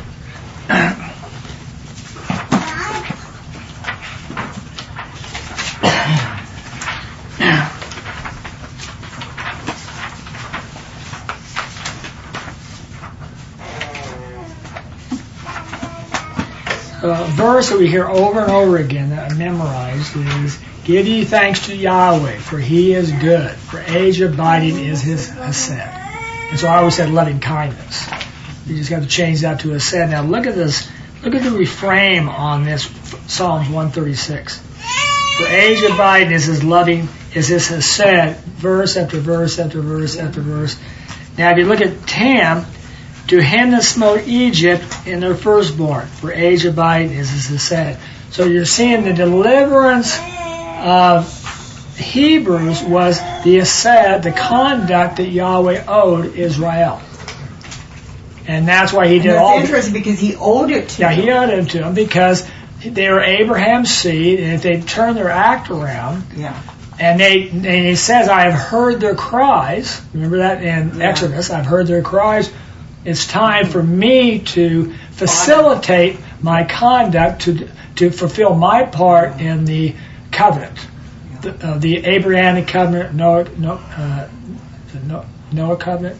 A verse that we hear over and over again that I memorized is, "Give ye thanks to Yahweh, for he is good, for age abiding is his hesed." And so I always said loving kindness. You just got to change that to hesed. Now look at this, look at the refrain on this Psalms one thirty-six. For age abiding is his loving, is his hesed, verse after verse after verse after verse. Now if you look at ten, to him that smote Egypt in their firstborn, for age abiding is his hesed. So you're seeing the deliverance of Hebrews was the hesed, the conduct that Yahweh owed Israel. And that's why he did and that's all That's interesting because he owed it to Yeah, them. he owed it to them because they were Abraham's seed, and if they turn their act around, Yeah. and they and he says, I have heard their cries. Remember that in Yeah. Exodus, I've heard their cries. It's time for me to facilitate my conduct to to fulfill my part in the covenant, the, uh, the Abrahamic covenant, Noah, no, uh, the Noah, Noah covenant.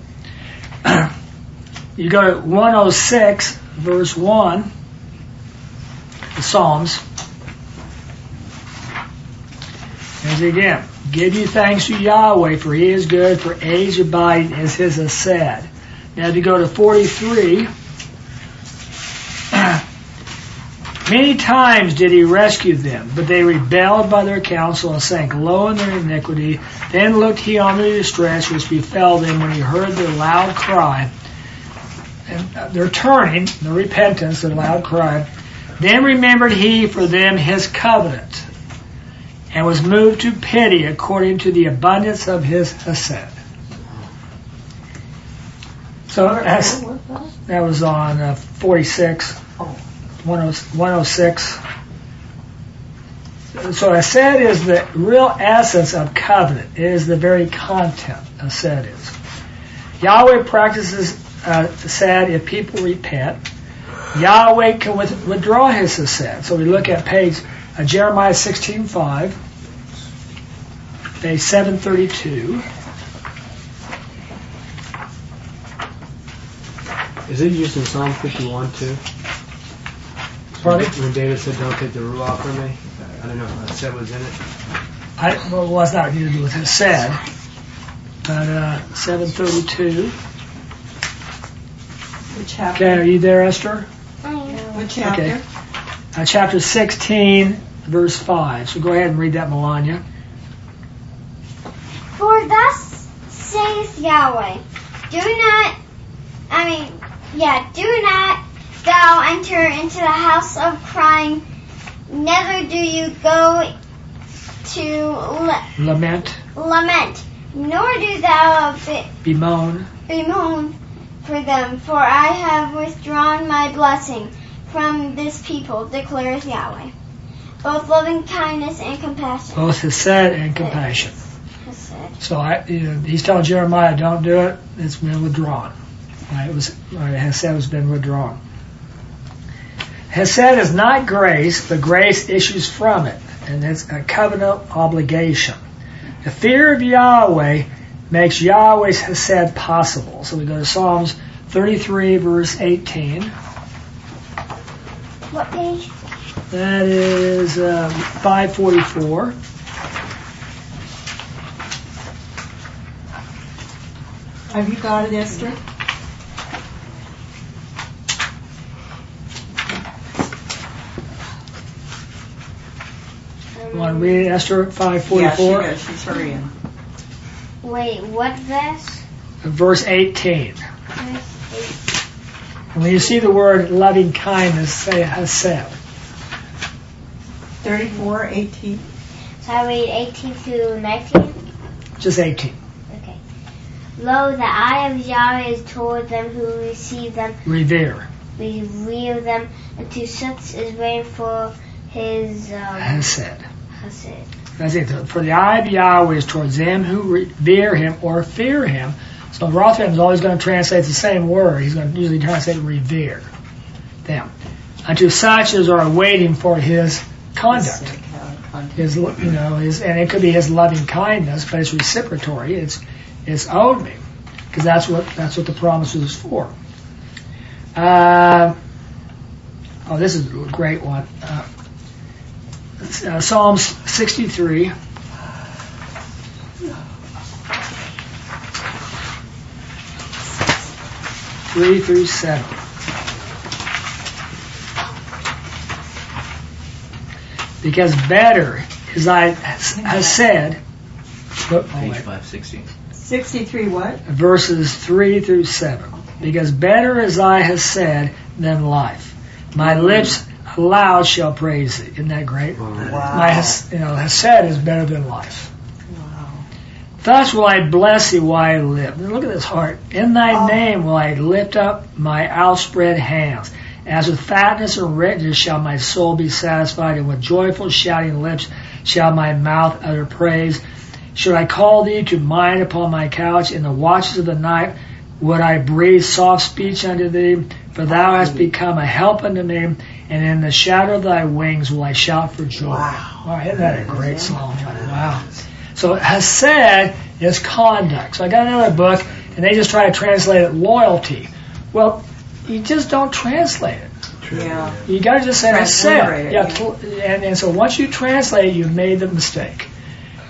You go to one oh six, verse one, the Psalms. And again, give you thanks to Yahweh, for he is good, for age abiding is his hesed. Now if you go to forty-three, many times did he rescue them, but they rebelled by their counsel and sank low in their iniquity. Then looked he on the distress which befell them when he heard their loud cry. And their turning, their repentance, their loud cry. Then remembered he for them his covenant, and was moved to pity according to the abundance of his hesed. So that's, that was on uh, forty-six, one oh six. So hesed is the real essence of covenant. It is the very content of hesed is. Yahweh practices uh, hesed if people repent. Yahweh can with, withdraw his hesed. So we look at page uh, Jeremiah sixteen five, page seven thirty-two. Is it used in Psalm fifty-one too? Pardon? When David said, "Don't take the ruach from me," I don't know if that said was in it. I, well, well, it's not anything to do with hesed, but uh, seven thirty-two. Which chapter? Okay, are you there, Esther? Which chapter? Okay. Uh, chapter sixteen, verse five. So go ahead and read that, Melania. For thus saith Yahweh, do not, I mean, yeah, do not thou enter into the house of crying, neither do you go to le- Lament, lament, nor do thou be- bemoan, bemoan for them, for I have withdrawn my blessing from this people, declareth Yahweh. Both loving kindness and compassion. both hesed and compassion. Hesed. So I, you know, he's telling Jeremiah, don't do it. It's been withdrawn. Right? It was right, hesed has been withdrawn. Hesed is not grace, but grace issues from it, and it's a covenant obligation. The fear of Yahweh makes Yahweh's hesed possible. So we go to Psalms thirty-three, verse eighteen. What page? That is uh, five forty-four. Have you got it, Esther? You want to read it, Esther? five Yeah, forty-four? she is. She's hurrying. Wait, what verse? Verse eighteen. Verse eight. And when you see the word loving kindness, say hesed. thirty-four, eighteen. So I read eighteen through nineteen? Just eighteen. Okay. Lo, the eye of Yahweh is toward them who receive them, Revere. revere them, and to such is rain for his um, Hesed. hesed. That's it. For the eye of Yahweh is towards them who revere him or fear him. So Rothman is always going to translate the same word. He's going to usually translate revere them. Unto such as are waiting for his conduct. His, you know, his, and it could be his loving kindness, but it's reciprocatory. It's it's owed me, because that's what that's what the promise is for. Uh, oh, this is a great one. Uh, uh, Psalms sixty-three. Three through seven. Because better, as I has said, oh, Page wait, five sixteen. sixty-three what? verses three through seven. Because better as I has said than life. My lips aloud shall praise thee. Isn't that great? Wow. My has, you know, hesed is better than life. Wow. Thus will I bless thee while I live. Look at this heart. In thy Oh. name will I lift up my outspread hands. As with fatness and richness shall my soul be satisfied, and with joyful shouting lips shall my mouth utter praise. Should I call thee to mind upon my couch in the watches of the night, would I breathe soft speech unto thee? For thou hast become a help unto me, and in the shadow of thy wings will I shout for joy. Wow. Wow, isn't that a great song? Wow. So hesed is conduct. So I got another book, and they just try to translate it loyalty. Well, you just don't translate it. Yeah. You got to just say hesed. Transliterate it, Yeah, yeah. tl- and, and so once you translate it, you've made the mistake.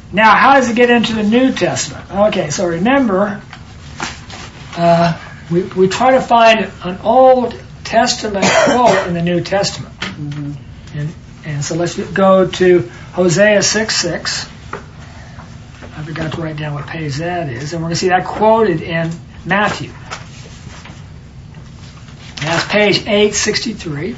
Now, how does it get into the New Testament? Okay, so remember, uh, we, we try to find an Old Testament quote in the New Testament. Mm-hmm. And, and so let's go to Hosea six six. I forgot to write down what page that is. And we're going to see that quoted in Matthew. That's page eight sixty-three.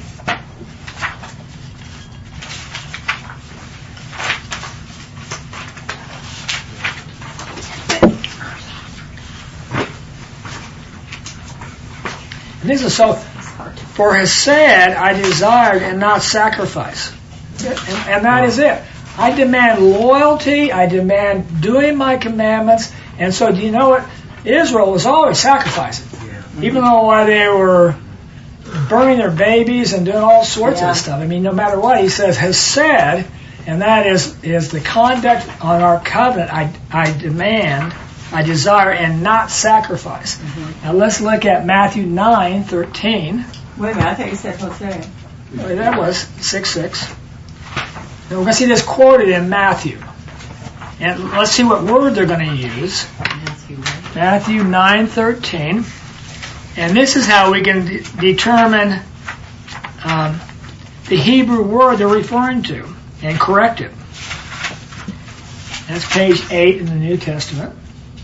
And this is so, for Hesed I desired and not sacrifice. And, and that is it. I demand loyalty, I demand doing my commandments, and so do you know what? Israel was always sacrificing. Yeah. Even though while they were burning their babies and doing all sorts yeah. of stuff. I mean, no matter what, he says, Hesed, and that is, is the conduct on our covenant, I, I demand, I desire, and not sacrifice. Mm-hmm. Now let's look at Matthew nine thirteen. Wait a minute, I thought you said Hosea. Well, that was six six. And we're going to see this quoted in Matthew. And let's see what word they're going to use. Matthew nine thirteen. And this is how we can de- determine um, the Hebrew word they're referring to and correct it. That's page eight in the New Testament.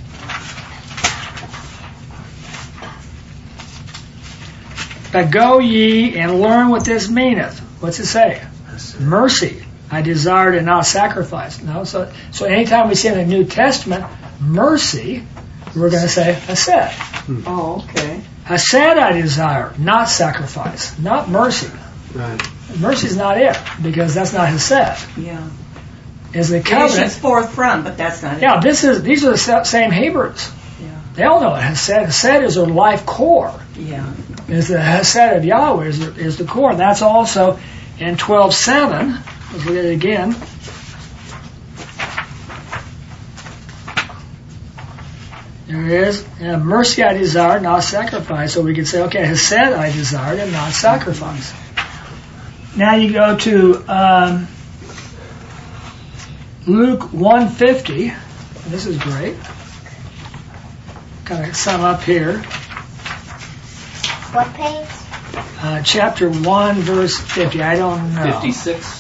But go ye and learn what this meaneth. What's it say? Mercy. I desired and not sacrifice. No, so so anytime we see in the New Testament mercy, we're going to say Hesed. Hmm. Oh, okay. Hesed I desire, not sacrifice, not mercy. Right. Mercy is not it because that's not Hesed. Yeah. Is the covenant? It's forth from, but that's not yeah, it. this is these are the same Hebrews. Yeah. They all know it. Hesed. Hesed is their life core. Yeah. Is the Hesed of Yahweh is the, is the core. And that's also in twelve seven. Let's look at it again. There it is. And mercy I desired, not sacrifice. So we could say, okay, Hesed I desired and not sacrifice. Now you go to um, Luke one fifty. This is great. Kind of sum up here. What page? Uh, chapter one, verse fifty. I don't know. fifty-six.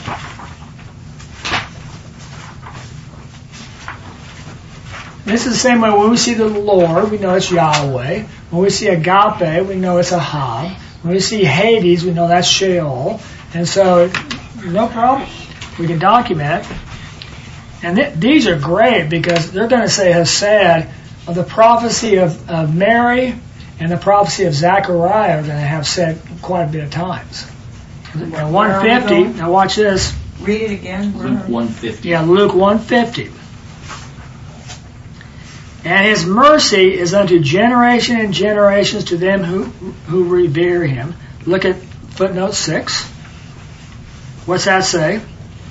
This is the same way when we see the Lord, we know it's Yahweh. When we see agape, we know it's Ahab. When we see Hades, we know that's Sheol. And so, no problem. We can document it. And th- these are great because they're going to say Hesed of the prophecy of, of Mary and the prophecy of Zechariah are going to have said quite a bit of times. Now one fifty, now watch this. Read it again. Luke one fifty. Yeah, Luke one fifty. And his mercy is unto generation and generations to them who who revere him. Look at footnote six. What's that say?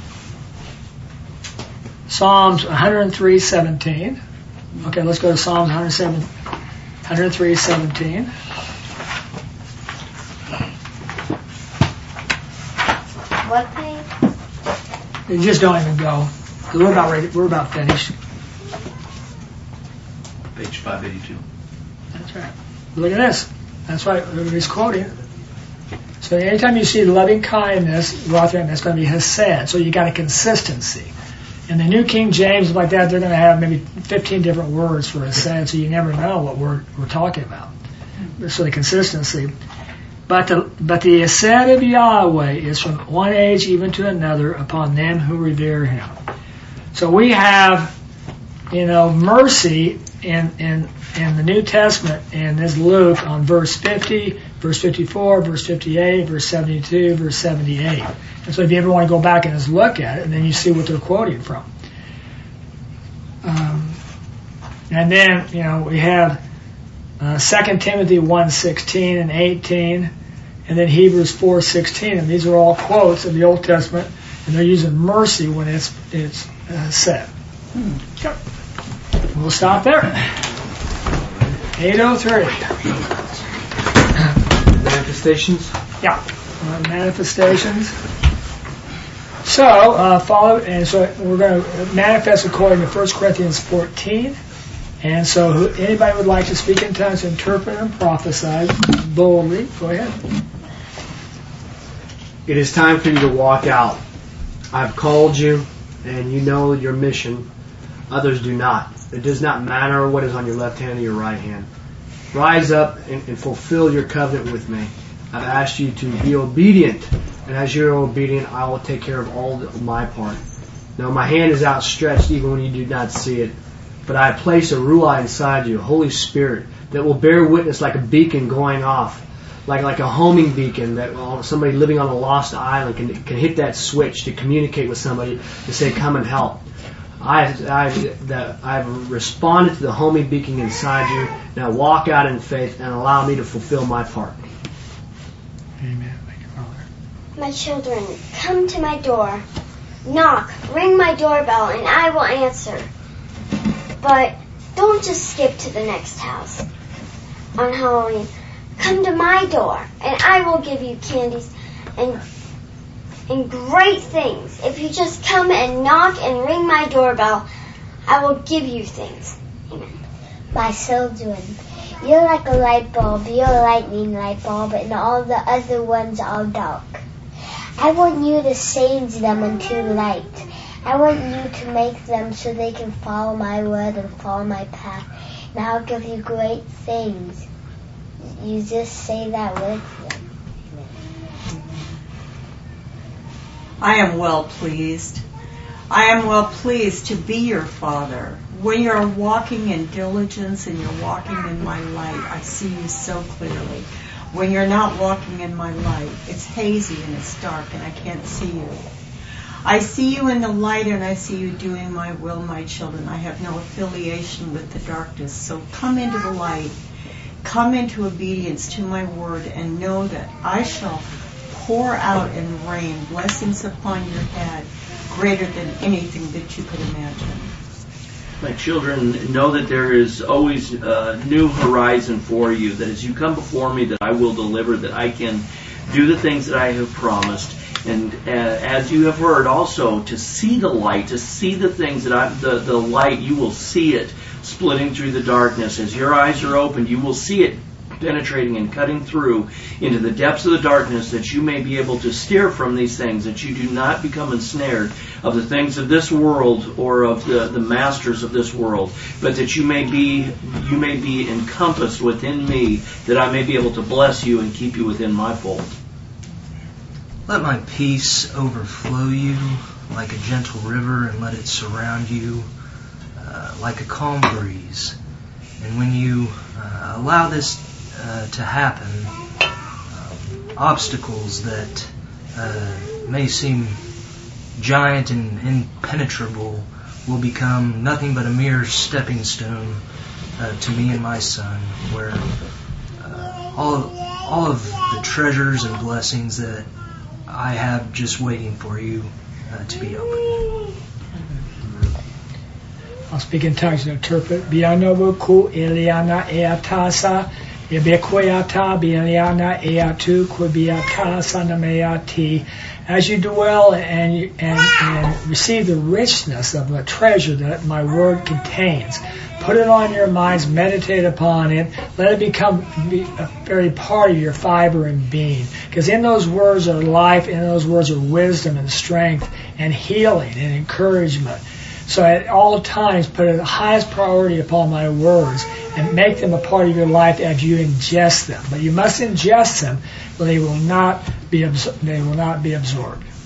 Psalms one oh three seventeen. Okay, let's go to Psalms one oh three seventeen. What page? You just don't even go. We're about ready. We're about finished. Page five eighty-two. That's right. Look at this. That's right. Everybody's quoting. So anytime you see loving kindness, that's going to be Hesed. So you got a consistency. In the New King James, like that, they're going to have maybe fifteen different words for Hesed, so you never know what we're we're talking about. So the consistency. But the but the Hesed of Yahweh is from one age even to another upon them who revere him. So we have, you know, mercy in in in the New Testament, and this Luke on verse fifty, verse fifty-four, verse fifty-eight, verse seventy-two, verse seventy-eight. And so if you ever want to go back and just look at it, and then you see what they're quoting from. Um, and then, you know, we have uh, Second Timothy one sixteen and eighteen, and then Hebrews four sixteen, and these are all quotes of the Old Testament, and they're using mercy when it's it's uh, said. Hmm. Okay. We'll stop there. eight oh three. Manifestations? Yeah. Uh, manifestations. So, uh, follow, and so we're going to manifest according to First Corinthians fourteen. And so, who, anybody would like to speak in tongues, interpret, and prophesy boldly, go ahead. It is time for you to walk out. I've called you, and you know your mission. Others do not. It does not matter what is on your left hand or your right hand. Rise up and, and fulfill your covenant with me. I've asked you to be obedient, and as you're obedient, I will take care of all of my part. Now, my hand is outstretched even when you do not see it, but I place a ruah inside you, Holy Spirit, that will bear witness like a beacon going off, like like a homing beacon that well, somebody living on a lost island can can hit that switch to communicate with somebody to say, "Come and help." I I've, that I've responded to the homing beacon inside you. Now walk out in faith and allow me to fulfill my part. Amen. Thank you, Father. My children, come to my door. Knock, ring my doorbell, and I will answer. But don't just skip to the next house on Halloween. Come to my door, and I will give you candies and and great things. If you just come and knock and ring my doorbell, I will give you things. Amen. My children, you're like a light bulb. You're a lightning light bulb, and all the other ones are dark. I want you to change them into light. I want you to make them so they can follow my word and follow my path. And I'll give you great things. You just say that with them. I am well pleased. I am well pleased to be your father. When you're walking in diligence and you're walking in my light, I see you so clearly. When you're not walking in my light, it's hazy and it's dark and I can't see you. I see you in the light and I see you doing my will, my children. I have no affiliation with the darkness. So come into the light. Come into obedience to my word and know that I shall pour out and rain blessings upon your head greater than anything that you could imagine. My children, know that there is always a new horizon for you, that as you come before me, that I will deliver, that I can do the things that I have promised. And uh, as you have heard also, to see the light, to see the things that I, the, the light, you will see it splitting through the darkness. As your eyes are opened, you will see it penetrating and cutting through into the depths of the darkness, that you may be able to steer from these things, that you do not become ensnared of the things of this world or of the, the masters of this world, but that you may be you may be encompassed within me, that I may be able to bless you and keep you within my fold. Let my peace overflow you like a gentle river, and let it surround you uh, like a calm breeze. And when you uh, allow this uh, to happen, um, obstacles that uh, may seem giant and impenetrable will become nothing but a mere stepping stone uh, to me and my son, where uh, all of, all of the treasures and blessings that I have just waiting for you uh, to be opened. I'll speak in tongues and interpret. Bianobu ku Iliana eatasa, Ibequeata, Bianiana eatu, Quibiata, Sanameati. As you dwell and, you, and, and receive the richness of the treasure that my word contains, put it on your minds, meditate upon it, let it become be a very part of your fiber and being. Because in those words are life, in those words are wisdom and strength and healing and encouragement. So at all times, put the highest priority upon my words and make them a part of your life as you ingest them. But you must ingest them, or they will not be absor- they will not be absorbed.